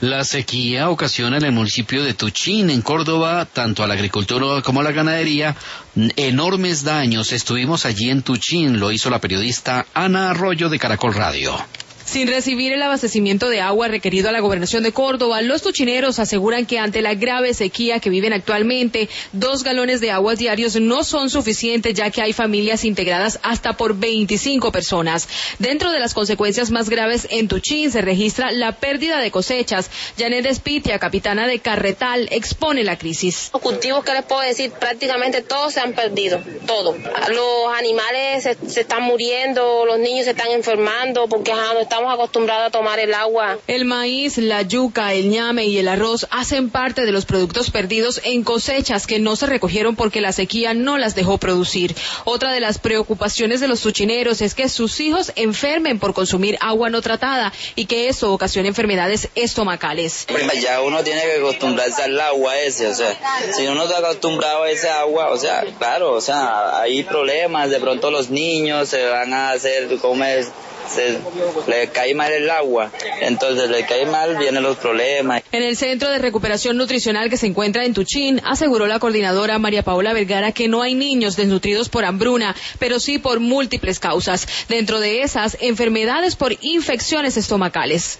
La sequía ocasiona en el municipio de Tuchín, en Córdoba, tanto a la agricultura como a la ganadería, enormes daños. Estuvimos allí en Tuchín, lo hizo la periodista Ana Arroyo de Caracol Radio. Sin recibir el abastecimiento de agua requerido a la gobernación de Córdoba, los tuchineros aseguran que ante la grave sequía que viven actualmente, 2 galones de agua diarios no son suficientes, ya que hay familias integradas hasta por 25 personas. Dentro de las consecuencias más graves en Tuchín se registra la pérdida de cosechas. Janet Espitia, capitana de Carretal, expone la crisis. Los cultivos, ¿qué les puedo decir? Prácticamente todos se han perdido, todo. Los animales se están muriendo, los niños se están enfermando porque no estamos acostumbrados a tomar el agua. El maíz, la yuca, el ñame y el arroz hacen parte de los productos perdidos en cosechas que no se recogieron porque la sequía no las dejó producir. Otra de las preocupaciones de los tuchineros es que sus hijos enfermen por consumir agua no tratada y que eso ocasione enfermedades estomacales. Ya uno tiene que acostumbrarse al agua ese, o sea, si uno está acostumbrado a ese agua, o sea, claro, o sea, hay problemas, de pronto los niños se van a hacer comer, le cae mal el agua, entonces le cae mal, vienen los problemas. En el Centro de Recuperación Nutricional que se encuentra en Tuchín, aseguró la coordinadora María Paola Vergara que no hay niños desnutridos por hambruna, pero sí por múltiples causas. Dentro de esas, enfermedades por infecciones estomacales.